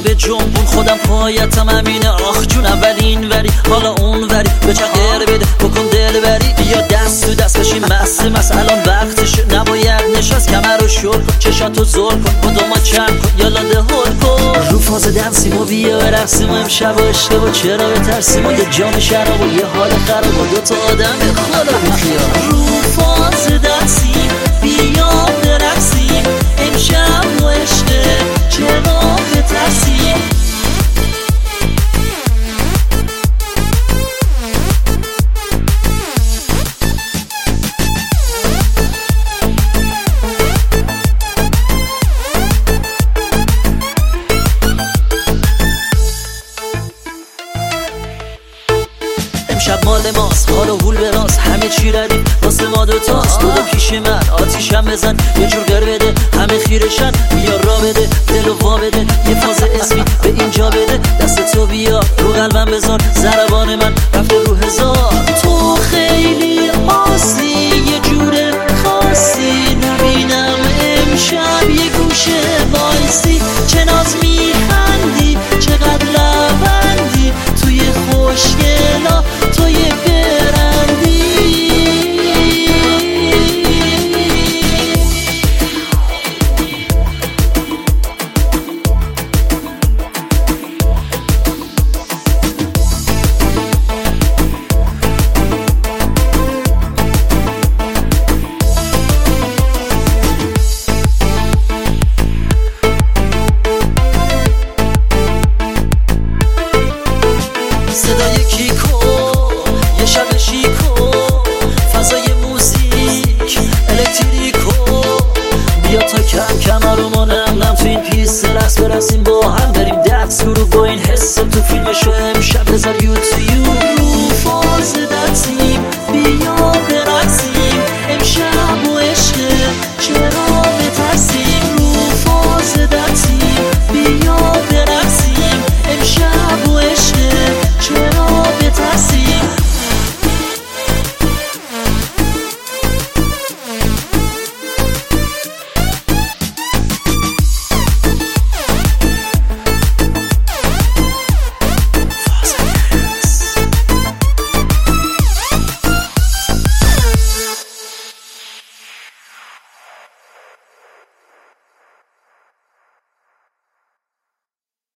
به جنبون خودم پایتم همینه. آخ جون اولین وری حالا اون وری به چقدر بده بکن دل بری. بیا دست تو دست بشیم مست الان وقتش نباید نشست. کمر رو شل کن چشاتو زل کن با دوما چند کن یالا ده هل کن. رو فاز دنسیم و بیا برقصیم و امشب و اشتباه چرا بترسیم و یه جام شراب و یه حال خراب و دوتا آدم خدا بیخیال. رو فاز دنسیم بیا برقصیم امشب و اشتباه چرا بترسیم. امشب مال ماست حال و هول به راست همه چی ردیم واسه ما دوتاست. تو پیش من آتیشم بزن یه جور گر بده همه خیرشن. بیا را بده دل و وا بده یه فاز اسمی به اینجا بده. دست تو بیا رو قلبم بذار ضربان من رفته رو هزار. تو خیلی آسی یه جور خاصی نبینم امشب یه گوشه وایسی. چه ناز میخندی چقدر لبندی توی خوشگلا توی برندی. صدای کیکو یه شب شیکو فضای موزیک الکتریکو. بیا تا کم کم رو مانم تو این پیست رقص برسیم با هم بریم دست گروه با این حس تو فیلمشو امشب بذار یو تو یو.